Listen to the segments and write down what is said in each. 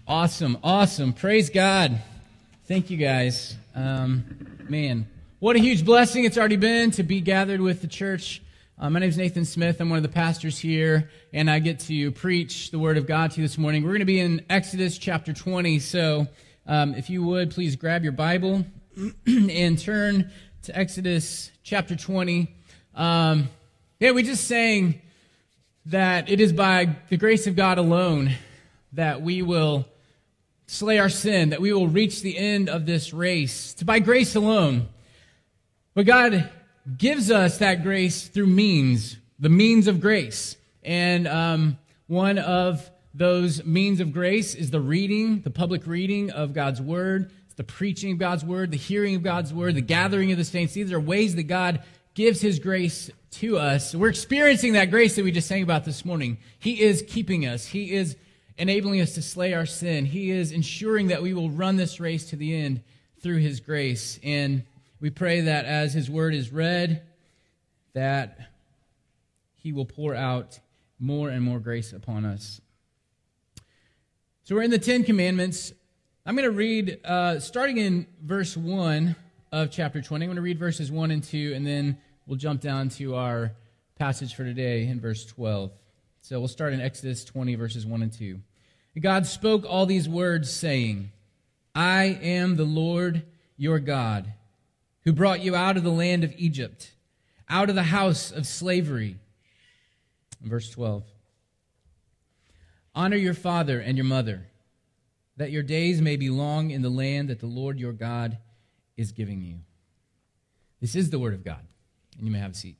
Awesome, awesome. Praise God. Thank you guys. Man, what a huge blessing it's already been to be gathered with the church. My name is Nathan Smith. I'm one of the pastors here, and I get to preach the Word of God to you this morning. We're going to be in Exodus chapter 20, so if you would, please grab your Bible and turn to Exodus chapter 20. We just sang that it is by the grace of God alone that we will slay our sin, that we will reach the end of this race. It's by grace alone. But God gives us that grace through the means of grace. And one of those means of grace is the public reading of God's Word. It's the preaching of God's Word, the hearing of God's Word, the gathering of the saints. These are ways that God gives His grace to us. We're experiencing that grace that we just sang about this morning. He is keeping us. He is enabling us to slay our sin. He is ensuring that we will run this race to the end through His grace. And we pray that as His Word is read, that He will pour out more and more grace upon us. So we're in the Ten Commandments. I'm going to read, starting in verse 1 of chapter 20. I'm going to read verses 1 and 2, and then we'll jump down to our passage for today in verse 12. So we'll start in Exodus 20, verses 1 and 2. God spoke all these words, saying, I am the Lord your God, who brought you out of the land of Egypt, out of the house of slavery. Verse 12. Honor your father and your mother, that your days may be long in the land that the Lord your God is giving you. This is the word of God, and you may have a seat.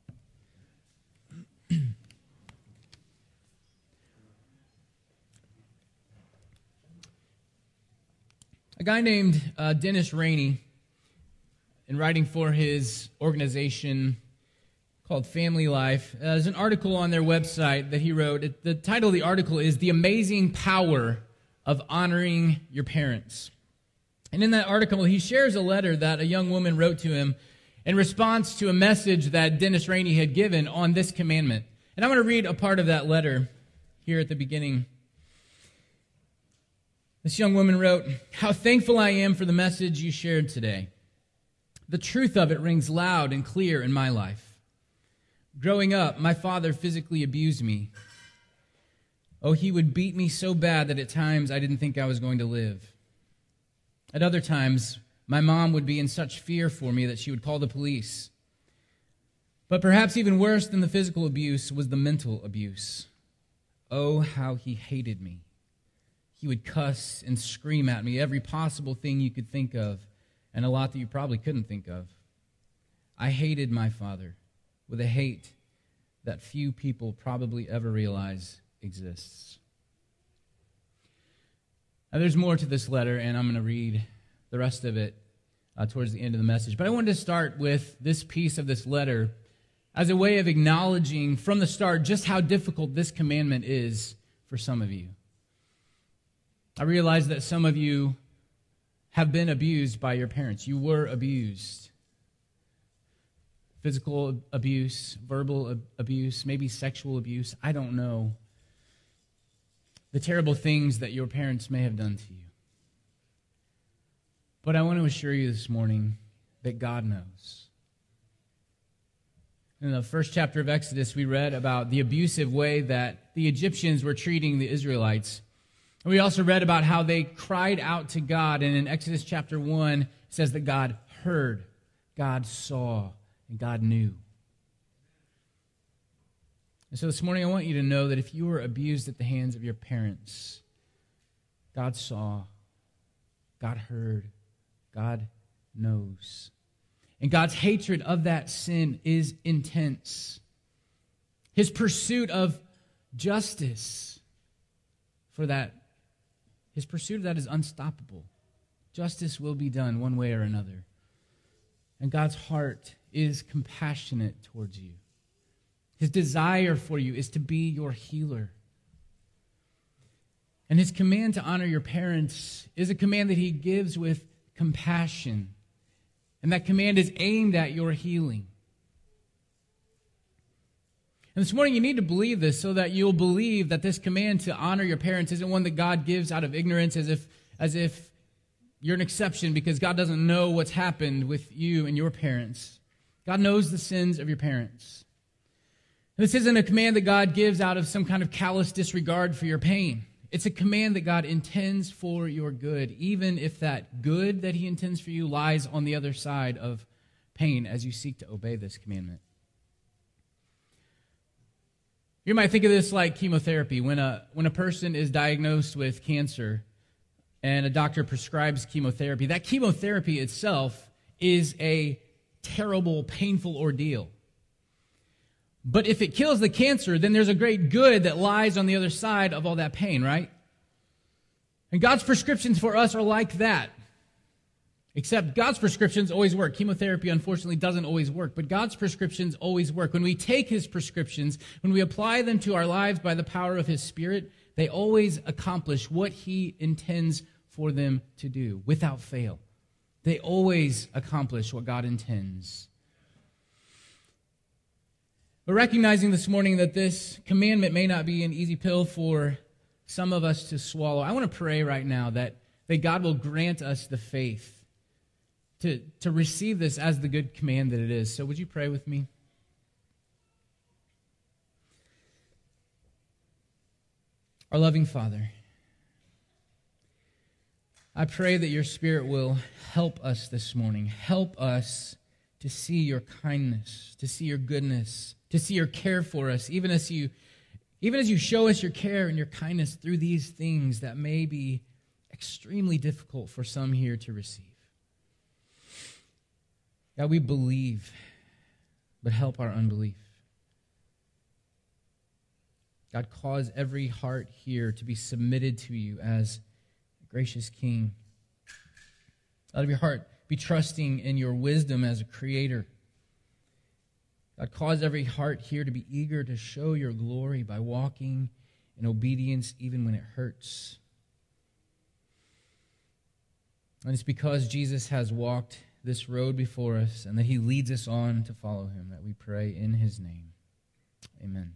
A guy named Dennis Rainey, in writing for his organization called Family Life, there's an article on their website that he wrote. The title of the article is The Amazing Power of Honoring Your Parents. And in that article, he shares a letter that a young woman wrote to him in response to a message that Dennis Rainey had given on this commandment. And I'm going to read a part of that letter here at the beginning. This young woman wrote, How thankful I am for the message you shared today. The truth of it rings loud and clear in my life. Growing up, my father physically abused me. Oh, he would beat me so bad that at times I didn't think I was going to live. At other times, my mom would be in such fear for me that she would call the police. But perhaps even worse than the physical abuse was the mental abuse. Oh, how he hated me. He would cuss and scream at me every possible thing you could think of, and a lot that you probably couldn't think of. I hated my father with a hate that few people probably ever realize exists. Now, there's more to this letter, and I'm going to read the rest of it towards the end of the message. But I wanted to start with this piece of this letter as a way of acknowledging from the start just how difficult this commandment is for some of you. I realize that some of you have been abused by your parents. You were abused. Physical abuse, verbal abuse, maybe sexual abuse. I don't know the terrible things that your parents may have done to you. But I want to assure you this morning that God knows. In the first chapter of Exodus, we read about the abusive way that the Egyptians were treating the Israelites. And we also read about how they cried out to God. And in Exodus chapter 1, it says that God heard, God saw, and God knew. And so this morning I want you to know that if you were abused at the hands of your parents, God saw, God heard, God knows. And God's hatred of that sin is intense. His pursuit of justice for that, His pursuit of that is unstoppable. Justice will be done one way or another. And God's heart is compassionate towards you. His desire for you is to be your healer. And His command to honor your parents is a command that He gives with compassion. And that command is aimed at your healing. And this morning you need to believe this so that you'll believe that this command to honor your parents isn't one that God gives out of ignorance as if you're an exception because God doesn't know what's happened with you and your parents. God knows the sins of your parents. This isn't a command that God gives out of some kind of callous disregard for your pain. It's a command that God intends for your good, even if that good that he intends for you lies on the other side of pain as you seek to obey this commandment. You might think of this like chemotherapy. When a person is diagnosed with cancer and a doctor prescribes chemotherapy, that chemotherapy itself is a terrible, painful ordeal. But if it kills the cancer, then there's a great good that lies on the other side of all that pain, right? And God's prescriptions for us are like that. Except God's prescriptions always work. Chemotherapy, unfortunately, doesn't always work, but God's prescriptions always work. When we take his prescriptions, when we apply them to our lives by the power of his Spirit, they always accomplish what he intends for them to do without fail. They always accomplish what God intends. But recognizing this morning that this commandment may not be an easy pill for some of us to swallow, I want to pray right now that God will grant us the faith to receive this as the good command that it is. So would you pray with me? Our loving Father, I pray that your Spirit will help us this morning. Help us to see your kindness, to see your goodness, to see your care for us, even as you show us your care and your kindness through these things that may be extremely difficult for some here to receive. God, we believe, but help our unbelief. God, cause every heart here to be submitted to you as a gracious King. Let every heart be trusting in your wisdom as a creator. God, cause every heart here to be eager to show your glory by walking in obedience even when it hurts. And it's because Jesus has walked this road before us and that he leads us on to follow him that we pray in his name. Amen.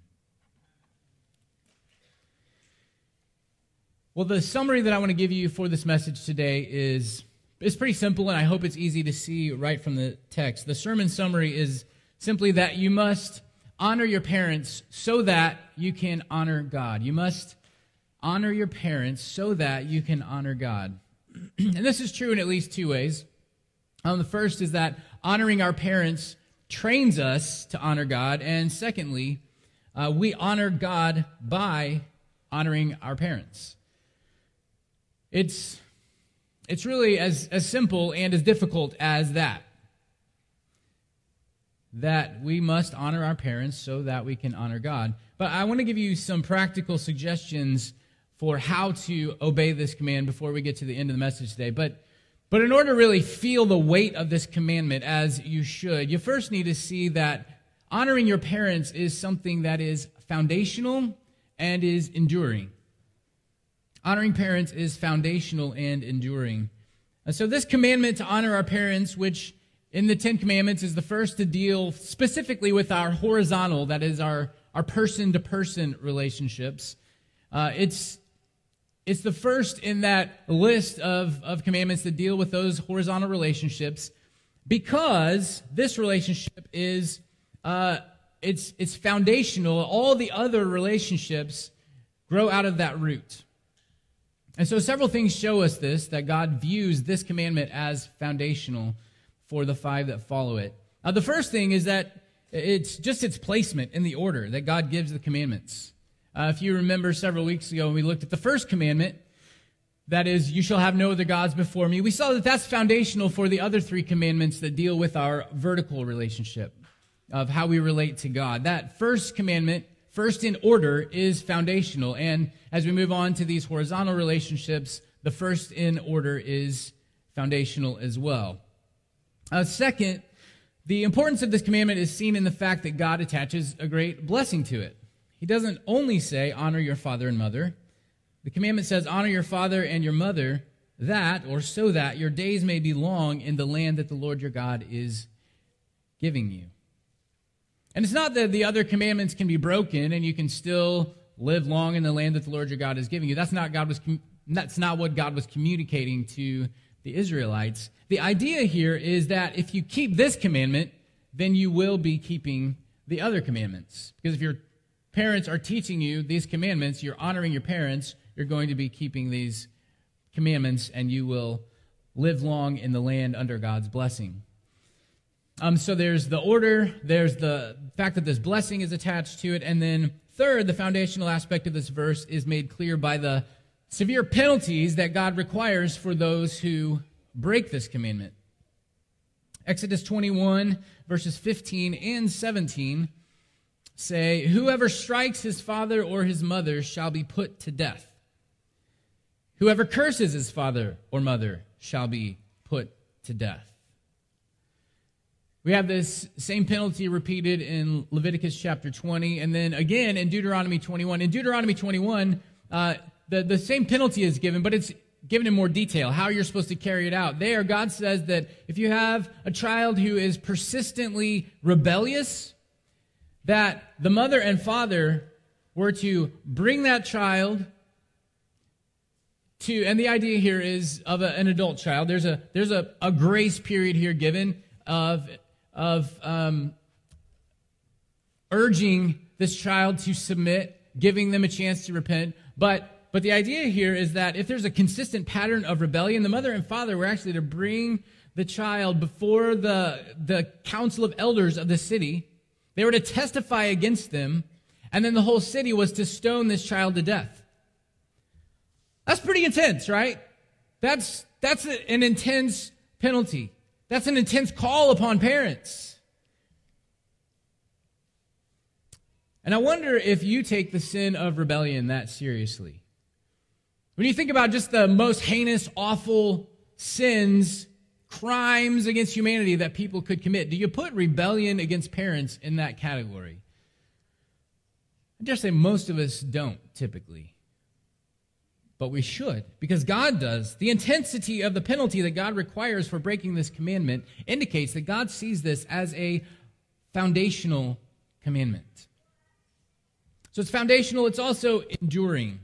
Well, the summary that I want to give you for this message today is pretty simple, and I hope it's easy to see right from the text. The sermon summary is simply that you must honor your parents so that you can honor God. You must honor your parents so that you can honor God. And this is true in at least two ways. The first is that honoring our parents trains us to honor God. And secondly, we honor God by honoring our parents. It's really as simple and as difficult as that. That we must honor our parents so that we can honor God. But I want to give you some practical suggestions for how to obey this command before we get to the end of the message today. But in order to really feel the weight of this commandment as you should, you first need to see that honoring your parents is something that is foundational and is enduring. Honoring parents is foundational and enduring. And so this commandment to honor our parents, which in the Ten Commandments is the first to deal specifically with our horizontal, that is our person-to-person relationships. It's the first in that list of commandments that deal with those horizontal relationships because this relationship is it's foundational. All the other relationships grow out of that root. And so several things show us this, that God views this commandment as foundational for the five that follow it. The first thing is that it's just its placement in the order that God gives the commandments. If you remember several weeks ago when we looked at the first commandment, that is, you shall have no other gods before me, we saw that that's foundational for the other three commandments that deal with our vertical relationship of how we relate to God. That first commandment, first in order, is foundational. And as we move on to these horizontal relationships, the first in order is foundational as well. Second, the importance of this commandment is seen in the fact that God attaches a great blessing to it. He doesn't only say, honor your father and mother. The commandment says, honor your father and your mother, so that your days may be long in the land that the Lord your God is giving you. And it's not that the other commandments can be broken and you can still live long in the land that the Lord your God is giving you. That's not what God was communicating to the Israelites. The idea here is that if you keep this commandment, then you will be keeping the other commandments. Because if your parents are teaching you these commandments, you're honoring your parents, you're going to be keeping these commandments, and you will live long in the land under God's blessing. So there's the order, there's the fact that this blessing is attached to it, and then third, the foundational aspect of this verse is made clear by the severe penalties that God requires for those who break this commandment. Exodus 21, verses 15 and 17 say, "Whoever strikes his father or his mother shall be put to death. Whoever curses his father or mother shall be put to death." We have this same penalty repeated in Leviticus chapter 20, and then again in Deuteronomy 21. In Deuteronomy 21, the same penalty is given, but it's given in more detail, how you're supposed to carry it out. There, God says that if you have a child who is persistently rebellious, that the mother and father were to bring that child to, and the idea here is of an adult child. There's a grace period here given of urging this child to submit, giving them a chance to repent, but the idea here is that if there's a consistent pattern of rebellion, the mother and father were actually to bring the child before the council of elders of the city. They were to testify against them, and then the whole city was to stone this child to death. That's pretty intense, right? That's an intense penalty. That's an intense call upon parents. And I wonder if you take the sin of rebellion that seriously. When you think about just the most heinous, awful sins, crimes against humanity that people could commit, do you put rebellion against parents in that category? I dare say most of us don't, typically. But we should, because God does. The intensity of the penalty that God requires for breaking this commandment indicates that God sees this as a foundational commandment. So it's foundational, it's also enduring.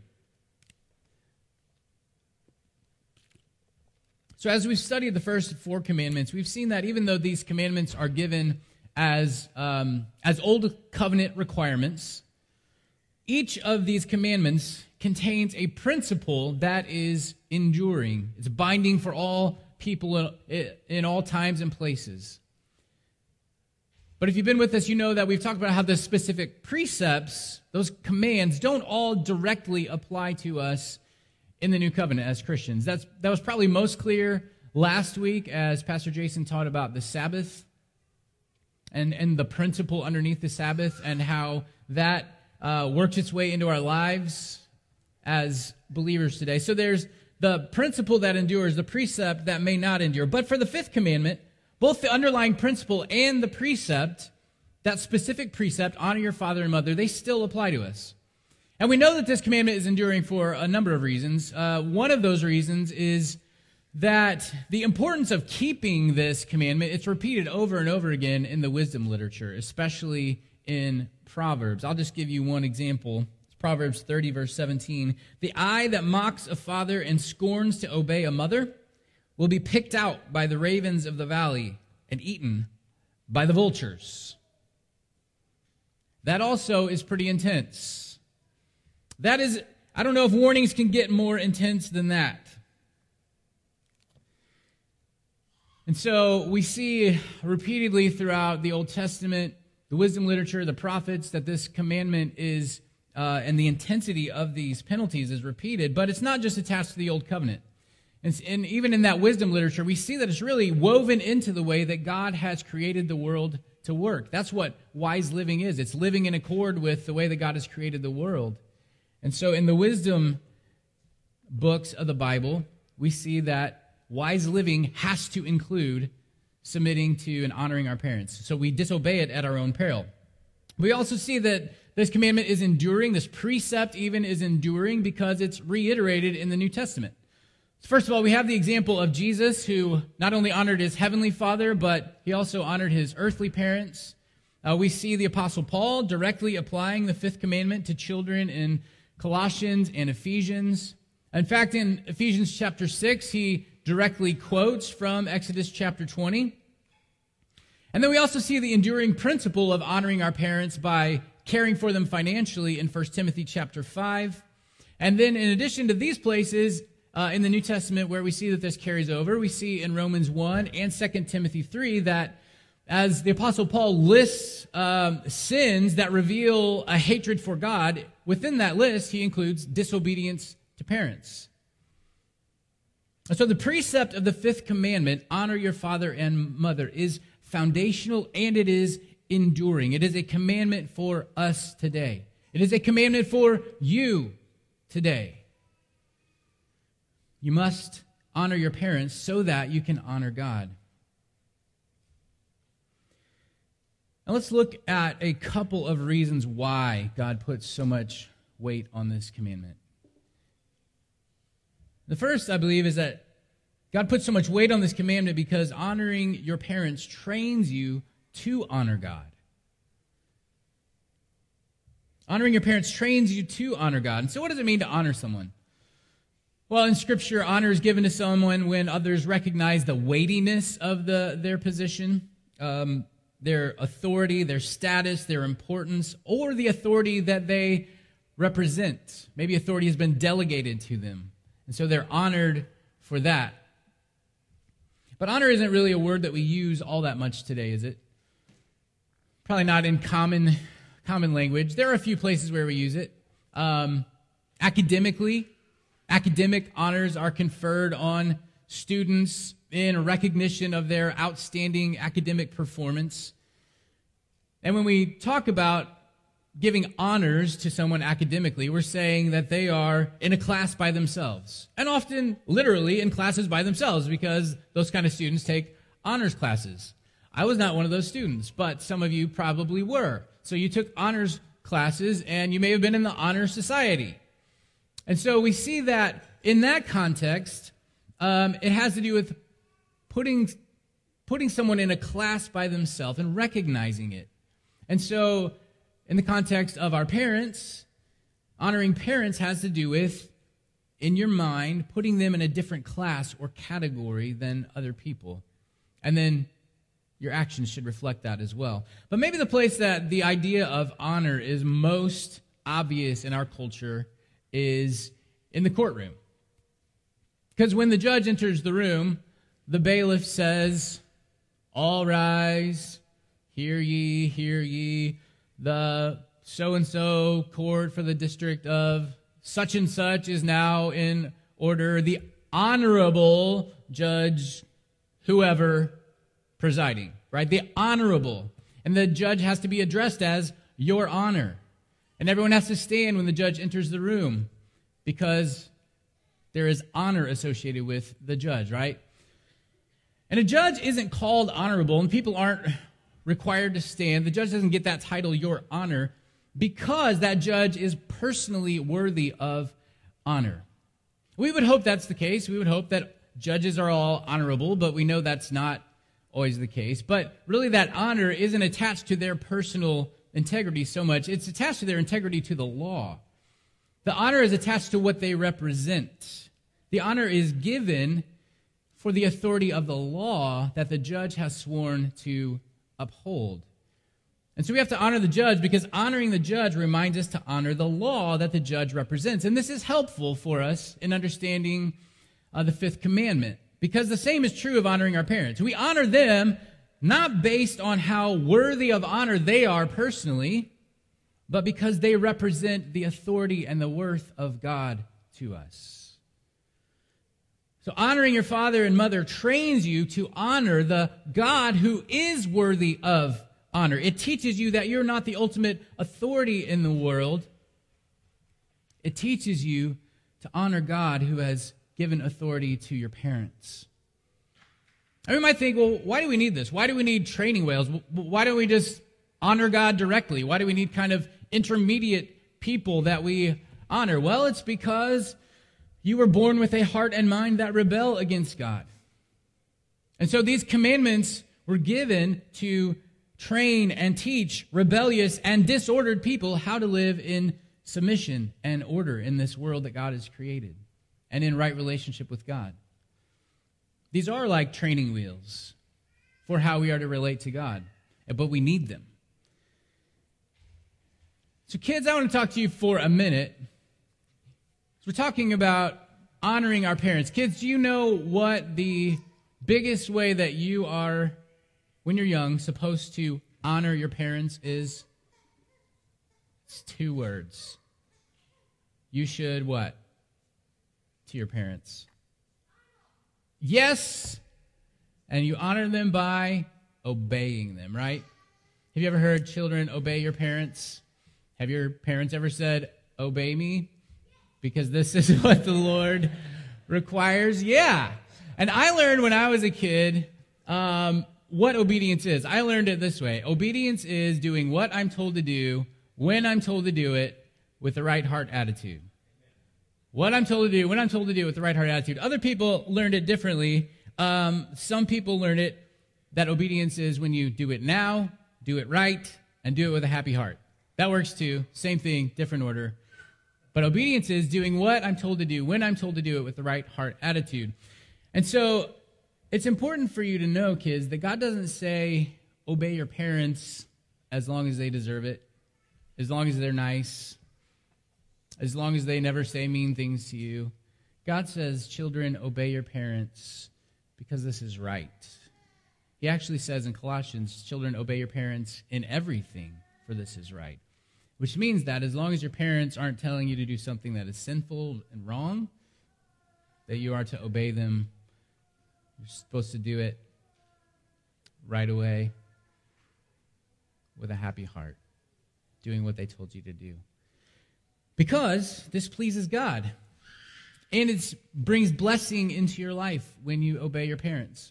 So as we've studied the first 4 commandments, we've seen that even though these commandments are given as old covenant requirements, each of these commandments contains a principle that is enduring. It's binding for all people in all times and places. But if you've been with us, you know that we've talked about how the specific precepts, those commands, don't all directly apply to us in the new covenant as Christians. That was probably most clear last week as Pastor Jason taught about the Sabbath and the principle underneath the Sabbath and how that works its way into our lives as believers today. So there's the principle that endures, the precept that may not endure. But for the 5th commandment, both the underlying principle and the precept, that specific precept, honor your father and mother, they still apply to us. And we know that this commandment is enduring for a number of reasons. One of those reasons is that the importance of keeping this commandment, it's repeated over and over again in the wisdom literature, especially in Proverbs. I'll just give you one example. It's Proverbs 30, verse 17. "The eye that mocks a father and scorns to obey a mother will be picked out by the ravens of the valley and eaten by the vultures." That also is pretty intense. That is, I don't know if warnings can get more intense than that. And so we see repeatedly throughout the Old Testament, the wisdom literature, the prophets, that this commandment is, and the intensity of these penalties is repeated, but it's not just attached to the Old Covenant. And even in that wisdom literature, we see that it's really woven into the way that God has created the world to work. That's what wise living is. It's living in accord with the way that God has created the world. And so in the wisdom books of the Bible, we see that wise living has to include submitting to and honoring our parents. So we disobey it at our own peril. We also see that this commandment is enduring. This precept even is enduring because it's reiterated in the New Testament. First of all, we have the example of Jesus, who not only honored his heavenly Father, but he also honored his earthly parents. We see the Apostle Paul directly applying the fifth commandment to children in Colossians and Ephesians. In fact, in Ephesians chapter 6, he directly quotes from Exodus chapter 20. And then we also see the enduring principle of honoring our parents by caring for them financially in 1 Timothy chapter 5. And then in addition to these places in the New Testament where we see that this carries over, we see in Romans 1 and 2 Timothy 3 that as the Apostle Paul lists sins that reveal a hatred for God, within that list he includes disobedience to parents. And so the precept of the fifth commandment, honor your father and mother, is foundational and it is enduring. It is a commandment for us today. It is a commandment for you today. You must honor your parents so that you can honor God. Now let's look at a couple of reasons why God puts so much weight on this commandment. The first, I believe, is that God puts so much weight on this commandment because honoring your parents trains you to honor God. Honoring your parents trains you to honor God. And so what does it mean to honor someone? Well, in Scripture, honor is given to someone when others recognize the weightiness of their position, their authority, their status, their importance, or the authority that they represent. Maybe authority has been delegated to them, and so they're honored for that. But honor isn't really a word that we use all that much today, is it? Probably not in common language. There are a few places where we use it. Academically, academic honors are conferred on students in recognition of their outstanding academic performance. And when we talk about giving honors to someone academically, we're saying that they are in a class by themselves. And often, literally, in classes by themselves, because those kind of students take honors classes. I was not one of those students, but some of you probably were. So you took honors classes, and you may have been in the honor society. And so we see that in that context, it has to do with putting someone in a class by themselves and recognizing it. And so in the context of our parents, honoring parents has to do with, in your mind, putting them in a different class or category than other people. And then your actions should reflect that as well. But maybe the place that the idea of honor is most obvious in our culture is in the courtroom. Because when the judge enters the room, the bailiff says, "All rise, hear ye, the so-and-so court for the district of such and such is now in order. The honorable judge, whoever, presiding," right? The honorable. And the judge has to be addressed as your honor. And everyone has to stand when the judge enters the room because there is honor associated with the judge, right? And a judge isn't called honorable, and people aren't required to stand. The judge doesn't get that title, your honor, because that judge is personally worthy of honor. We would hope that's the case. We would hope that judges are all honorable, but we know that's not always the case. But really that honor isn't attached to their personal integrity so much. It's attached to their integrity to the law. The honor is attached to what they represent. The honor is given for the authority of the law that the judge has sworn to uphold. And so we have to honor the judge because honoring the judge reminds us to honor the law that the judge represents. And this is helpful for us in understanding the fifth commandment, because the same is true of honoring our parents. We honor them not based on how worthy of honor they are personally, but because they represent the authority and the worth of God to us. So honoring your father and mother trains you to honor the God who is worthy of honor. It teaches you that you're not the ultimate authority in the world. It teaches you to honor God who has given authority to your parents. And we might think, well, why do we need this? Why do we need training wheels? Why don't we just honor God directly? Why do we need kind of intermediate people that we honor? Well, it's because you were born with a heart and mind that rebel against God. And so these commandments were given to train and teach rebellious and disordered people how to live in submission and order in this world that God has created and in right relationship with God. These are like training wheels for how we are to relate to God, but we need them. So kids, I want to talk to you for a minute. We're talking about honoring our parents. Kids, do you know what the biggest way that you are, when you're young, supposed to honor your parents is? It's 2 words. You should what? To your parents. Yes, and you honor them by obeying them, right? Have you ever heard children obey your parents? Have your parents ever said, obey me? Because this is what the Lord requires? Yeah. And I learned when I was a kid what obedience is. I learned it this way. Obedience is doing what I'm told to do, when I'm told to do it, with the right heart attitude. What I'm told to do, when I'm told to do it with the right heart attitude. Other people learned it differently. Some people learned it that obedience is when you do it now, do it right, and do it with a happy heart. That works too. Same thing, different order. But obedience is doing what I'm told to do, when I'm told to do it with the right heart attitude. And so it's important for you to know, kids, that God doesn't say obey your parents as long as they deserve it, as long as they're nice, as long as they never say mean things to you. God says, children, obey your parents because this is right. He actually says in Colossians, children, obey your parents in everything, for this is right. Which means that as long as your parents aren't telling you to do something that is sinful and wrong, that you are to obey them. You're supposed to do it right away with a happy heart, doing what they told you to do. Because this pleases God. And it brings blessing into your life when you obey your parents.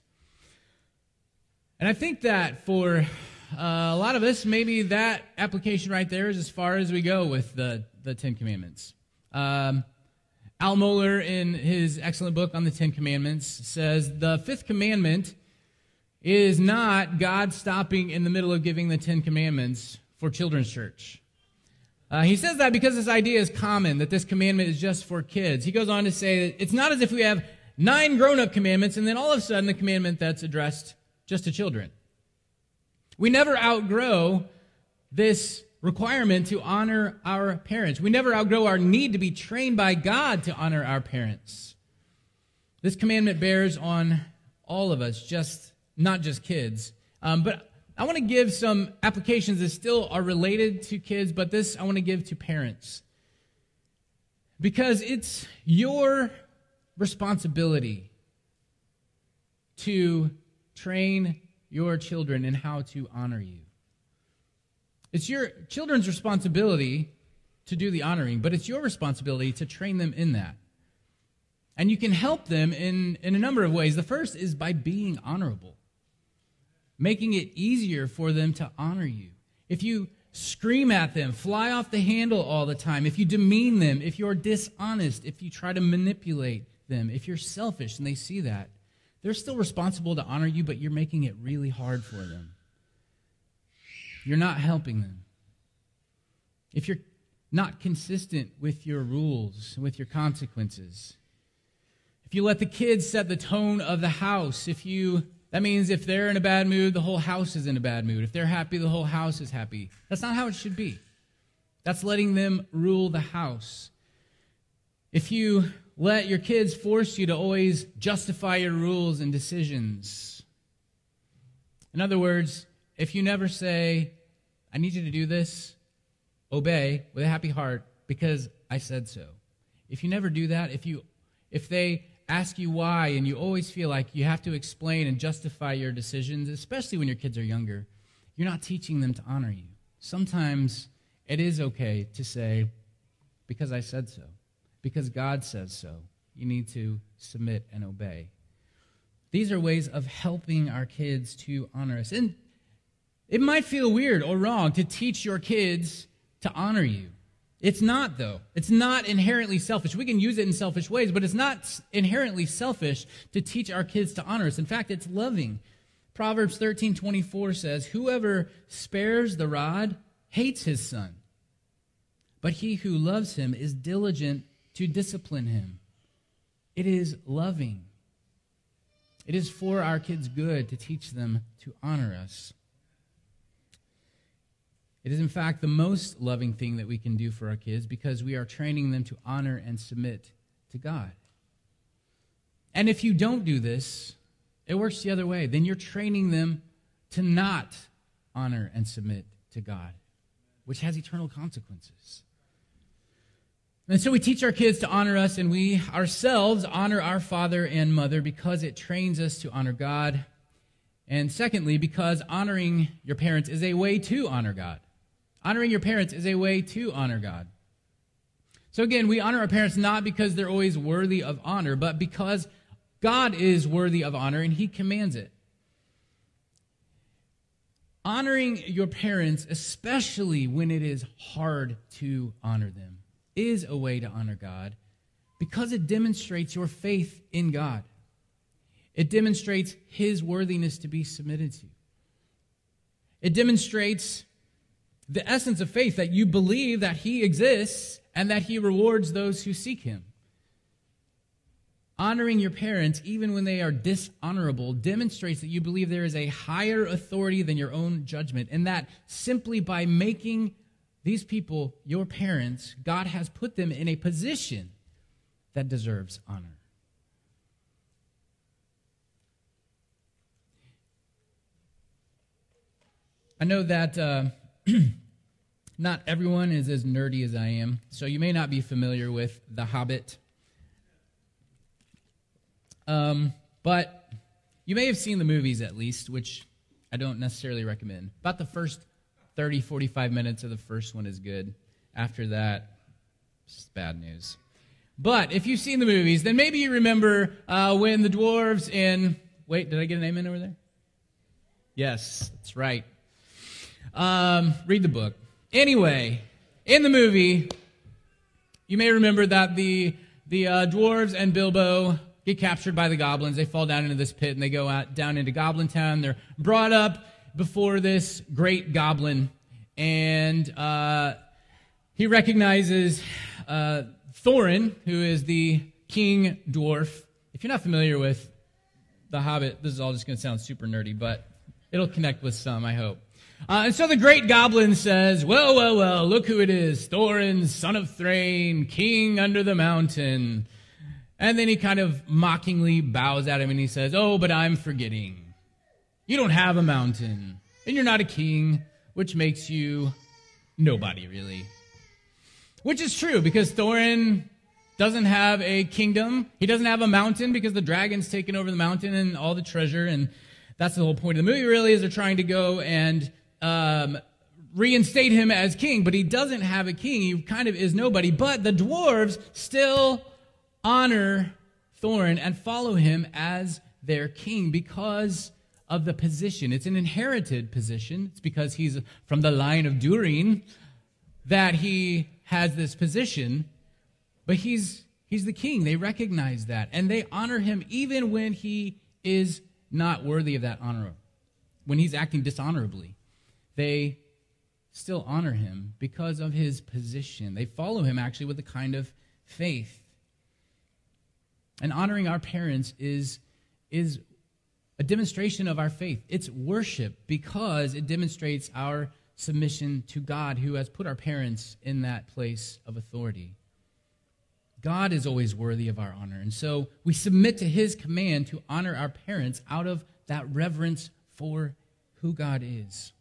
And I think that for a lot of us, maybe that application right there is as far as we go with the 10 Commandments. Al Mohler, in his excellent book on the 10 Commandments, says the 5th commandment is not God stopping in the middle of giving the 10 Commandments for children's church. He says that because this idea is common, that this commandment is just for kids. He goes on to say that it's not as if we have 9 grown-up commandments and then all of a sudden a commandment that's addressed just to children. We never outgrow this requirement to honor our parents. We never outgrow our need to be trained by God to honor our parents. This commandment bears on all of us, not just kids. But I want to give some applications that still are related to kids, but this I want to give to parents. Because it's your responsibility to train your children in how to honor you. It's your children's responsibility to do the honoring, but it's your responsibility to train them in that. And you can help them in a number of ways. The first is by being honorable, making it easier for them to honor you. If you scream at them, fly off the handle all the time, if you demean them, if you're dishonest, if you try to manipulate them, if you're selfish and they see that, they're still responsible to honor you, but you're making it really hard for them. You're not helping them. If you're not consistent with your rules, with your consequences, if you let the kids set the tone of the house, that means if they're in a bad mood, the whole house is in a bad mood. If they're happy, the whole house is happy. That's not how it should be. That's letting them rule the house. If you let your kids force you to always justify your rules and decisions. In other words, if you never say, I need you to do this, obey with a happy heart because I said so. If you never do that, if they ask you why and you always feel like you have to explain and justify your decisions, especially when your kids are younger, you're not teaching them to honor you. Sometimes it is okay to say, because I said so, because God says so. You need to submit and obey. These are ways of helping our kids to honor us. And it might feel weird or wrong to teach your kids to honor you. It's not, though. It's not inherently selfish. We can use it in selfish ways, but it's not inherently selfish to teach our kids to honor us. In fact, it's loving. Proverbs 13:24 says, "Whoever spares the rod hates his son, but he who loves him is diligent to discipline him." It is loving. It is for our kids' good to teach them to honor us. It is, in fact, the most loving thing that we can do for our kids because we are training them to honor and submit to God. And if you don't do this, it works the other way. Then you're training them to not honor and submit to God, which has eternal consequences. And so we teach our kids to honor us, and we ourselves honor our father and mother because it trains us to honor God. And secondly, because honoring your parents is a way to honor God. Honoring your parents is a way to honor God. So again, we honor our parents not because they're always worthy of honor, but because God is worthy of honor and he commands it. Honoring your parents, especially when it is hard to honor them, is a way to honor God because it demonstrates your faith in God. It demonstrates his worthiness to be submitted to. It demonstrates the essence of faith, that you believe that he exists and that he rewards those who seek him. Honoring your parents, even when they are dishonorable, demonstrates that you believe there is a higher authority than your own judgment, and that simply by making these people your parents, God has put them in a position that deserves honor. I know that not everyone is as nerdy as I am, so you may not be familiar with The Hobbit. But you may have seen the movies at least, which I don't necessarily recommend. About the first 30, 45 minutes of the first one is good. After that, it's bad news. But if you've seen the movies, then maybe you remember when the dwarves in... Wait, did I get an amen over there? Yes, that's right. Read the book. Anyway, in the movie, you may remember that the dwarves and Bilbo get captured by the goblins. They fall down into this pit, and they go out down into Goblin Town. They're brought up before this great goblin, and he recognizes Thorin, who is the king dwarf. If you're not familiar with The Hobbit, this is all just going to sound super nerdy, but it'll connect with some, I hope. And so the great goblin says, well, look who it is, Thorin, son of Thrain, king under the mountain. And then he kind of mockingly bows at him and he says, oh, but I'm forgetting. You don't have a mountain, and you're not a king, which makes you nobody, really. Which is true, because Thorin doesn't have a kingdom. He doesn't have a mountain because the dragon's taken over the mountain and all the treasure, and that's the whole point of the movie, really, is they're trying to go and reinstate him as king, but he doesn't have a king. He kind of is nobody. But the dwarves still honor Thorin and follow him as their king because of the position. It's an inherited position. It's because he's from the line of Durin that he has this position, but he's the king. They recognize that, and they honor him even when he is not worthy of that honor. When he's acting dishonorably, they still honor him because of his position. They follow him actually with a kind of faith. And honoring our parents is a demonstration of our faith. It's worship because it demonstrates our submission to God, who has put our parents in that place of authority. God is always worthy of our honor. And so we submit to his command to honor our parents out of that reverence for who God is.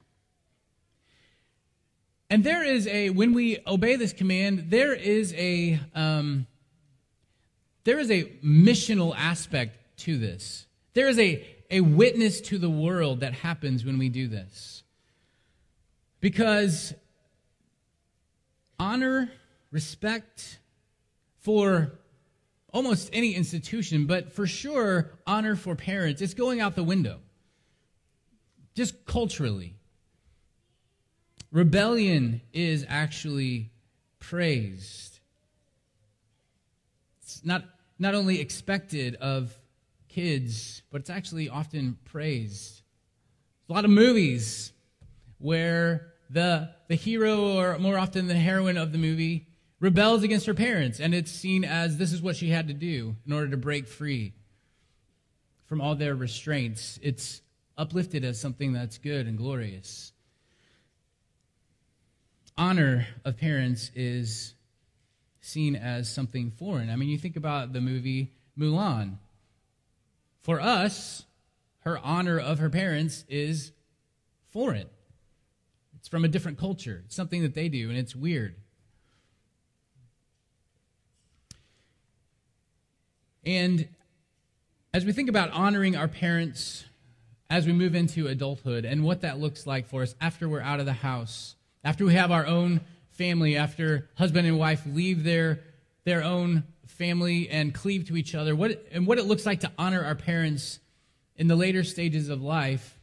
And when we obey this command, there is a missional aspect to this. There is a witness to the world that happens when we do this. Because honor, respect for almost any institution, but for sure, honor for parents, it's going out the window. Just culturally. Rebellion is actually praised. It's not only expected of kids, but it's actually often praised. There's a lot of movies where the hero, or more often the heroine of the movie, rebels against her parents, and it's seen as this is what she had to do in order to break free from all their restraints. It's uplifted as something that's good and glorious. Honor of parents is seen as something foreign. I mean, you think about the movie Mulan. For us, her honor of her parents is foreign. It's from a different culture. It's something that they do, and it's weird. And as we think about honoring our parents as we move into adulthood and what that looks like for us after we're out of the house, after we have our own family, after husband and wife leave their own family and cleave to each other, what it looks like to honor our parents in the later stages of life,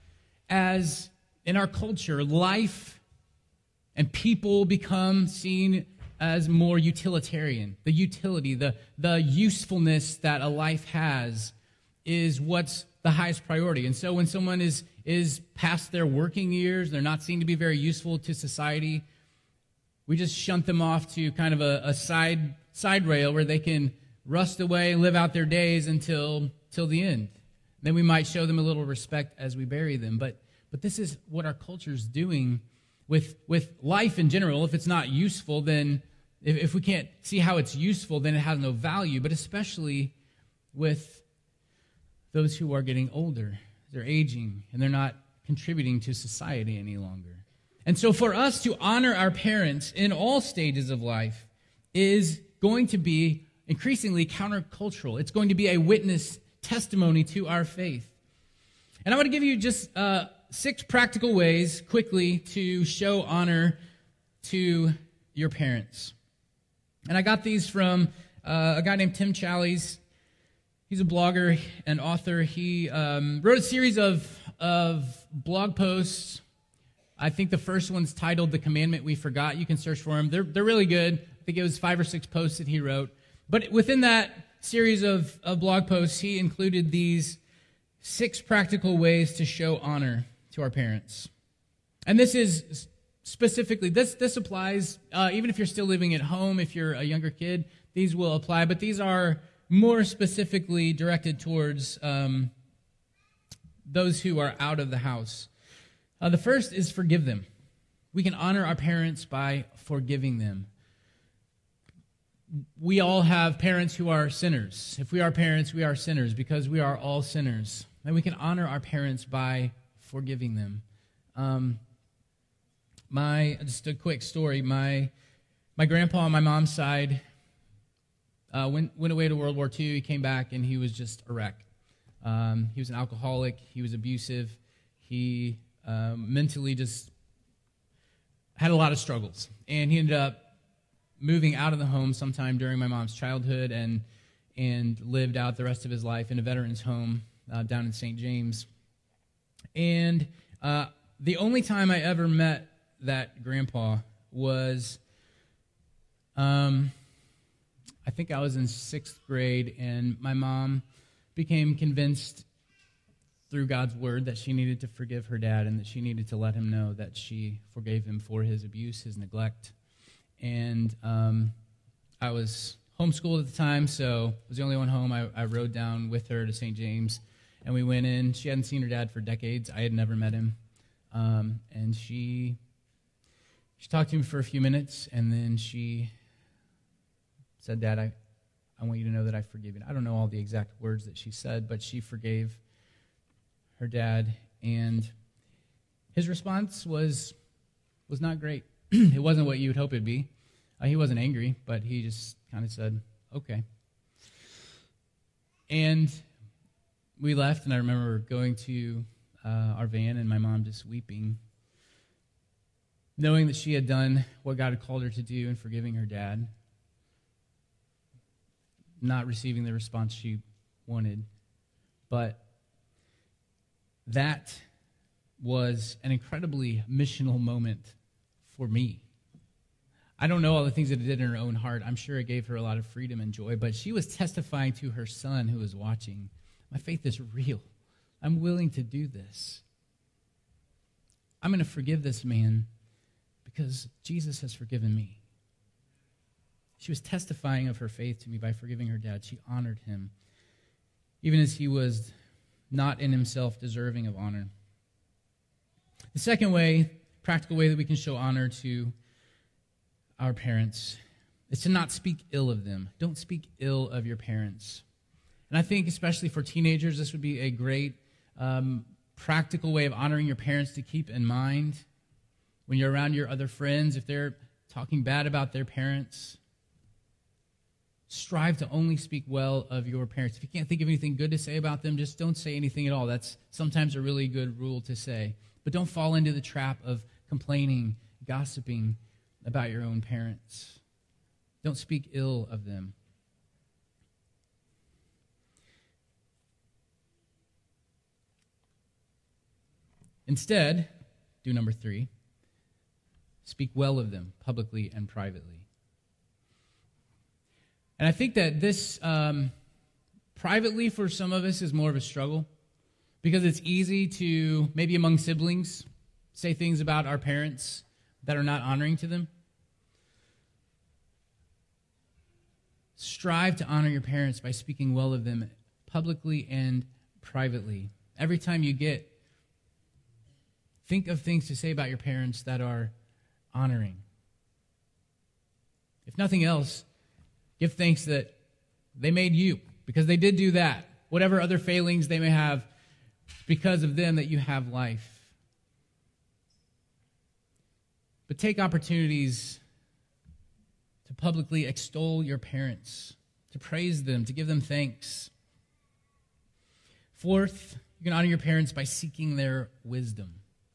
as in our culture, life and people become seen as more utilitarian. The utility, the usefulness that a life has is what's the highest priority. And so when someone is past their working years, they're not seen to be very useful to society, we just shunt them off to kind of a side rail where they can rust away and live out their days until the end. Then we might show them a little respect as we bury them. But this is what our culture's doing with life in general. If it's not useful, then if we can't see how it's useful, then it has no value. But especially with those who are getting older, they're aging, and they're not contributing to society any longer. And so for us to honor our parents in all stages of life is going to be increasingly countercultural. It's going to be a witness testimony to our faith. And I want to give you just 6 practical ways quickly to show honor to your parents. And I got these from a guy named Tim Challies. He's a blogger and author. He wrote a series of blog posts. I think the first one's titled "The Commandment We Forgot." You can search for them. They're really good. I think it was 5 or 6 posts that he wrote. But within that series of blog posts, he included these 6 practical ways to show honor to our parents. And this is specifically, this applies even if you're still living at home, if you're a younger kid, these will apply. But these are more specifically directed towards those who are out of the house. The first is forgive them. We can honor our parents by forgiving them. We all have parents who are sinners. If we are parents, we are sinners because we are all sinners. And we can honor our parents by forgiving them. Just a quick story. My grandpa on my mom's side went away to World War II. He came back and he was just a wreck. He was an alcoholic. He was abusive. He mentally just had a lot of struggles. And he ended up moving out of the home sometime during my mom's childhood and lived out the rest of his life in a veteran's home down in St. James. And the only time I ever met that grandpa was, I think I was in 6th grade, and my mom became convinced through God's word that she needed to forgive her dad and that she needed to let him know that she forgave him for his abuse, his neglect. And I was homeschooled at the time, so I was the only one home. I rode down with her to St. James, and we went in. She hadn't seen her dad for decades. I had never met him. And she talked to him for a few minutes, and then she said, "Dad, I want you to know that I forgive you." I don't know all the exact words that she said, but she forgave her dad, and his response was not great. It wasn't what you would hope it'd be. He wasn't angry, but he just kind of said, "Okay." And we left, and I remember going to our van, and my mom just weeping, knowing that she had done what God had called her to do in forgiving her dad, not receiving the response she wanted. But that was an incredibly missional moment for me. I don't know all the things that it did in her own heart. I'm sure it gave her a lot of freedom and joy, but she was testifying to her son who was watching My faith is real. I'm willing to do this. I'm going to forgive this man because Jesus has forgiven me. She was testifying of her faith to me by forgiving her dad. She honored him, even as he was not in himself deserving of honor. The second way, practical way that we can show honor to our parents is to not speak ill of them. Don't speak ill of your parents. And I think especially for teenagers, this would be a great practical way of honoring your parents to keep in mind when you're around your other friends. If they're talking bad about their parents, strive to only speak well of your parents. If you can't think of anything good to say about them, just don't say anything at all. That's sometimes a really good rule to say. But don't fall into the trap of complaining, gossiping about your own parents. Don't speak ill of them. Instead, do number 3, speak well of them publicly and privately. And I think that this, privately for some of us, is more of a struggle because it's easy to, maybe among siblings, say things about our parents that are not honoring to them. Strive to honor your parents by speaking well of them publicly and privately. Every time you think of things to say about your parents that are honoring. If nothing else, give thanks that they made you, because they did do that. Whatever other failings they may have, because of them that you have life. But take opportunities to publicly extol your parents, to praise them, to give them thanks. Fourth, you can honor your parents by seeking their wisdom.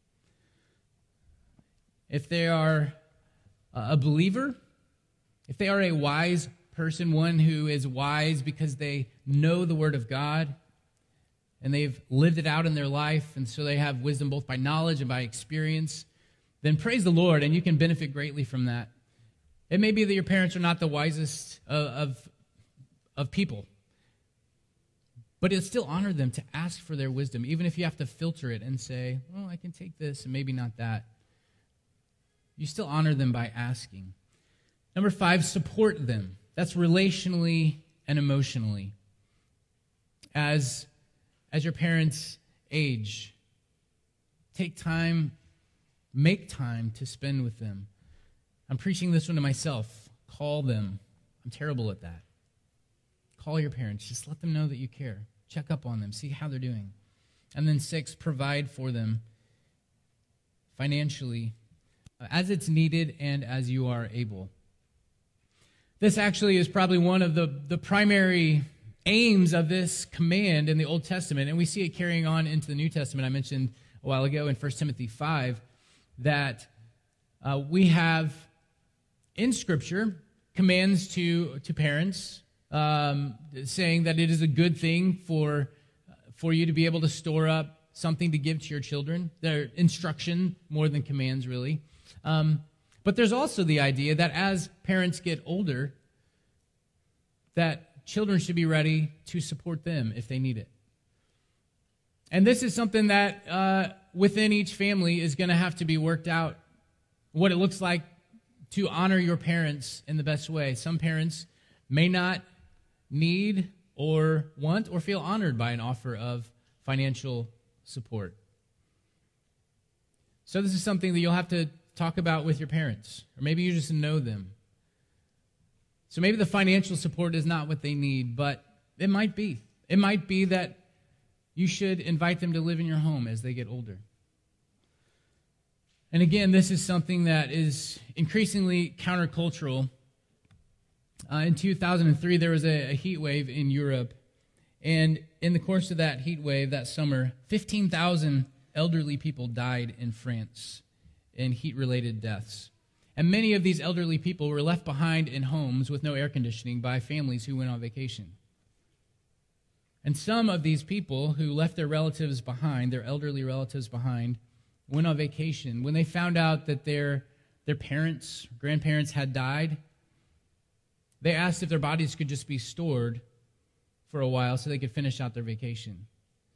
If they are a believer, if they are a wise person, one who is wise because they know the Word of God and they've lived it out in their life, and so they have wisdom both by knowledge and by experience, then praise the Lord, and you can benefit greatly from that. It may be that your parents are not the wisest of people, but it'll still honor them to ask for their wisdom, even if you have to filter it and say, well, I can take this and maybe not that. You still honor them by asking. Number 5, support them. That's relationally and emotionally. As your parents age, take time, make time to spend with them. I'm preaching this one to myself. Call them. I'm terrible at that. Call your parents. Just let them know that you care. Check up on them. See how they're doing. And then 6, provide for them financially as it's needed and as you are able. This actually is probably one of the primary aims of this command in the Old Testament, and we see it carrying on into the New Testament. I mentioned a while ago in 1 Timothy 5 that we have in Scripture commands to parents saying that it is a good thing for you to be able to store up something to give to your children. They're instruction more than commands, really. But there's also the idea that as parents get older, that children should be ready to support them if they need it. And this is something that within each family is going to have to be worked out, what it looks like to honor your parents in the best way. Some parents may not need or want or feel honored by an offer of financial support. So this is something that you'll have to talk about with your parents, or maybe you just know them. So maybe the financial support is not what they need, but it might be. It might be that you should invite them to live in your home as they get older. And again, this is something that is increasingly countercultural. In 2003, there was a heat wave in Europe, and in the course of that heat wave that summer, 15,000 elderly people died in France in heat-related deaths. And many of these elderly people were left behind in homes with no air conditioning by families who went on vacation. And some of these people who left their relatives behind, their elderly relatives behind, went on vacation. When they found out that their parents, grandparents had died, they asked if their bodies could just be stored for a while so they could finish out their vacation.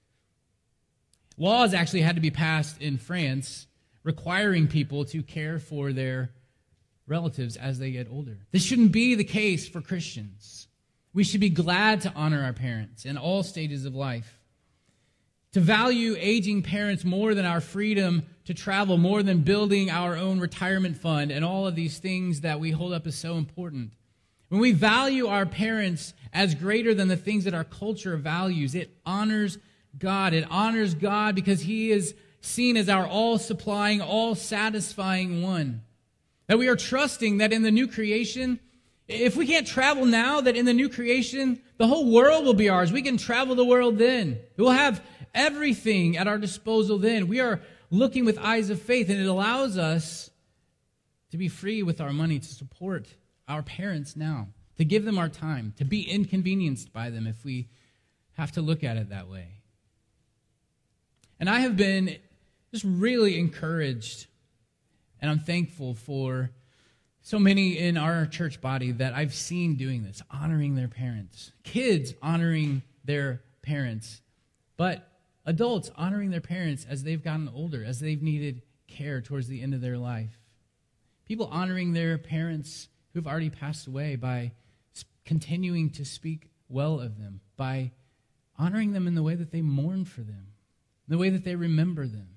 Laws actually had to be passed in France requiring people to care for their relatives as they get older. This shouldn't be the case for Christians. We should be glad to honor our parents in all stages of life. To value aging parents more than our freedom to travel, more than building our own retirement fund, and all of these things that we hold up as so important. When we value our parents as greater than the things that our culture values, it honors God. It honors God because He is seen as our all-supplying, all-satisfying one. That we are trusting that in the new creation, if we can't travel now, that in the new creation, the whole world will be ours. We can travel the world then. We'll have everything at our disposal then. We are looking with eyes of faith, and it allows us to be free with our money to support our parents now, to give them our time, to be inconvenienced by them if we have to look at it that way. And I have been just really encouraged, and I'm thankful for so many in our church body that I've seen doing this, honoring their parents, kids honoring their parents, but adults honoring their parents as they've gotten older, as they've needed care towards the end of their life. People honoring their parents who've already passed away by continuing to speak well of them, by honoring them in the way that they mourn for them, in the way that they remember them.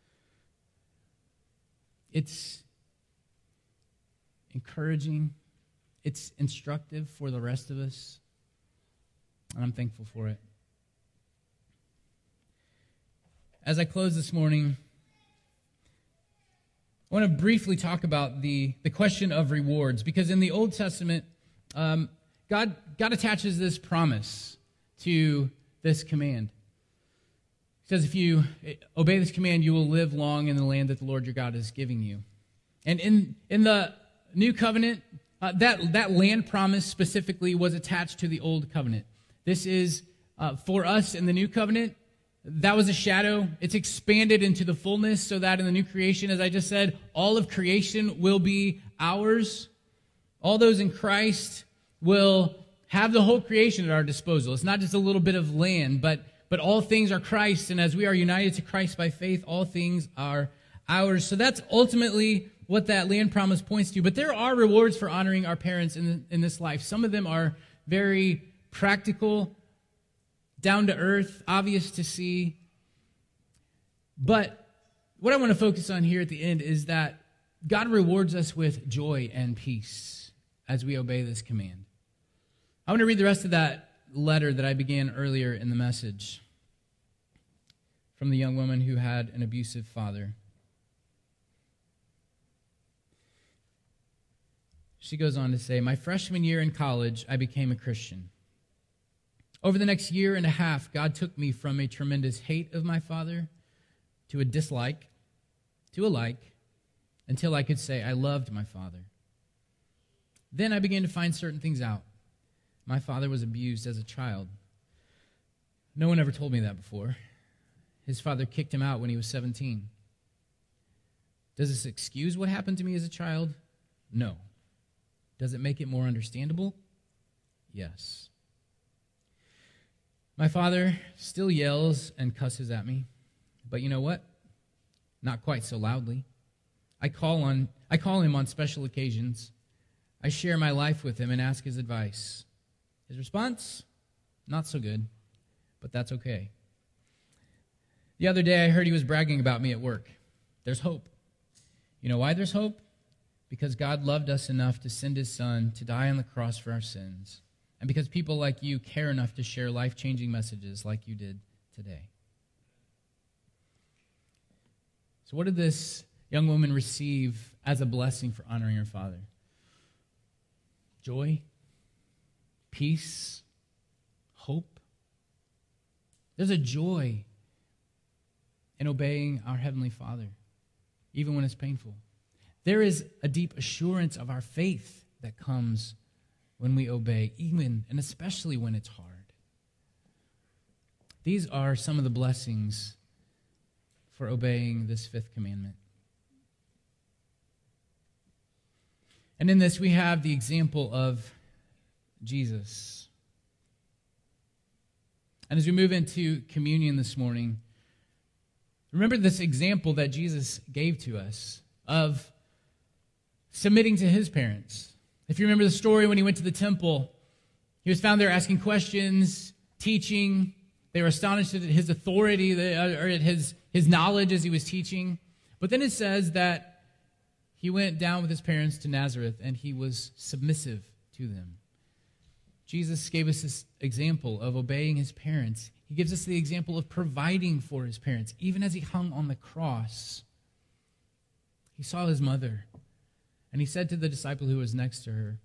It's encouraging. It's instructive for the rest of us, and I'm thankful for it. As I close this morning, I want to briefly talk about the question of rewards, because in the Old Testament, God attaches this promise to this command. He says, if you obey this command, you will live long in the land that the Lord your God is giving you. And in the New Covenant, that land promise specifically was attached to the Old Covenant. This is, for us in the New Covenant, that was a shadow. It's expanded into the fullness so that in the new creation, as I just said, all of creation will be ours. All those in Christ will have the whole creation at our disposal. It's not just a little bit of land, but all things are Christ, and as we are united to Christ by faith, all things are ours. So that's ultimately what that land promise points to. But there are rewards for honoring our parents in this life. Some of them are very practical, down to earth, obvious to see. But what I want to focus on here at the end is that God rewards us with joy and peace as we obey this command. I want to read the rest of that letter that I began earlier in the message from the young woman who had an abusive father. She goes on to say, my freshman year in college, I became a Christian. Over the next year and a half, God took me from a tremendous hate of my father to a dislike, to a like, until I could say I loved my father. Then I began to find certain things out. My father was abused as a child. No one ever told me that before. His father kicked him out when he was 17. Does this excuse what happened to me as a child? No. Does it make it more understandable? Yes. My father still yells and cusses at me, but you know what? Not quite so loudly. I call him on special occasions. I share my life with him and ask his advice. His response? Not so good, but that's okay. The other day I heard he was bragging about me at work. There's hope. You know why there's hope? Because God loved us enough to send his son to die on the cross for our sins. And because people like you care enough to share life-changing messages like you did today. So what did this young woman receive as a blessing for honoring her father? Joy, peace, hope. There's a joy in obeying our Heavenly Father, even when it's painful. There is a deep assurance of our faith that comes when we obey, even and especially when it's hard. These are some of the blessings for obeying this fifth commandment. And in this, we have the example of Jesus. And as we move into communion this morning, remember this example that Jesus gave to us of submitting to his parents. If you remember the story when he went to the temple, he was found there asking questions, teaching. They were astonished at his authority, or at his knowledge as he was teaching. But then it says that he went down with his parents to Nazareth, and he was submissive to them. Jesus gave us this example of obeying his parents. He gives us the example of providing for his parents. Even as he hung on the cross, he saw his mother, and he said to the disciple who was next to her,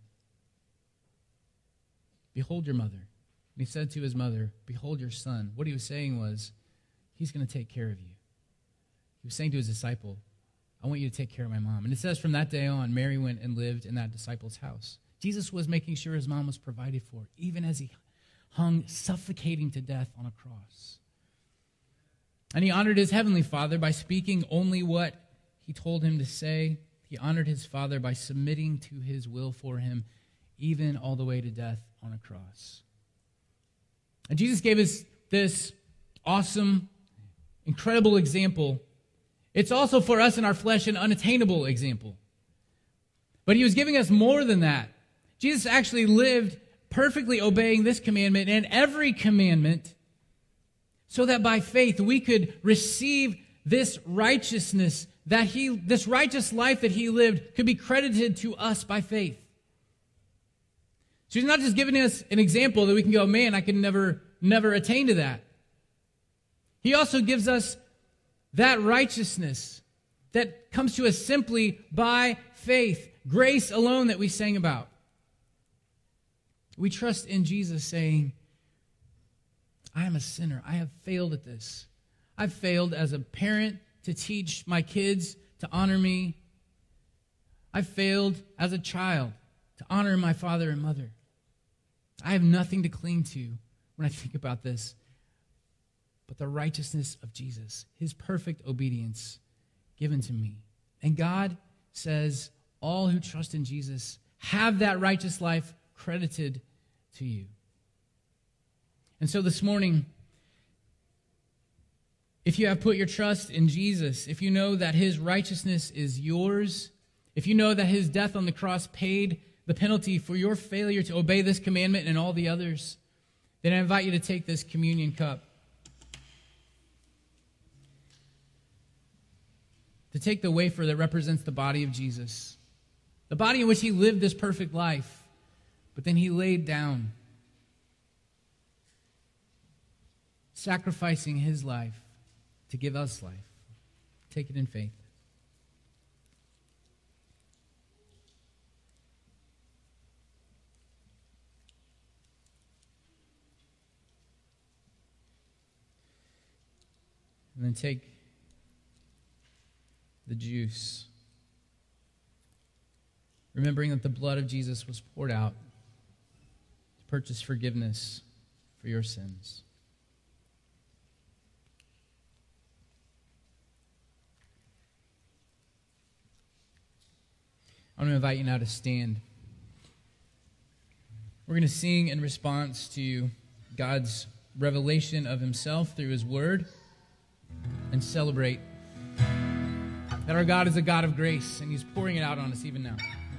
"Behold your mother." And he said to his mother, "Behold your son." What he was saying was, he's going to take care of you. He was saying to his disciple, "I want you to take care of my mom." And it says from that day on, Mary went and lived in that disciple's house. Jesus was making sure his mom was provided for, even as he hung suffocating to death on a cross. And he honored his heavenly Father by speaking only what he told him to say. He honored his Father by submitting to his will for him, even all the way to death on a cross. And Jesus gave us this awesome, incredible example. It's also for us in our flesh an unattainable example. But he was giving us more than that. Jesus actually lived perfectly obeying this commandment and every commandment so that by faith we could receive this righteousness, this righteous life that he lived could be credited to us by faith. So he's not just giving us an example that we can go, man, I can never attain to that. He also gives us that righteousness that comes to us simply by faith, grace alone that we sang about. We trust in Jesus saying, I am a sinner. I have failed at this. I've failed as a parent to teach my kids to honor me. I've failed as a child to honor my father and mother. I have nothing to cling to when I think about this but the righteousness of Jesus, his perfect obedience given to me. And God says all who trust in Jesus have that righteous life credited to you. And so this morning, if you have put your trust in Jesus, if you know that his righteousness is yours, if you know that his death on the cross paid the penalty for your failure to obey this commandment and all the others, then I invite you to take this communion cup. To take the wafer that represents the body of Jesus, the body in which he lived this perfect life, but then he laid down, sacrificing his life to give us life. Take it in faith. And then take the juice, remembering that the blood of Jesus was poured out to purchase forgiveness for your sins. I want to invite you now to stand. We're going to sing in response to God's revelation of himself through his word and celebrate that our God is a God of grace, and he's pouring it out on us even now.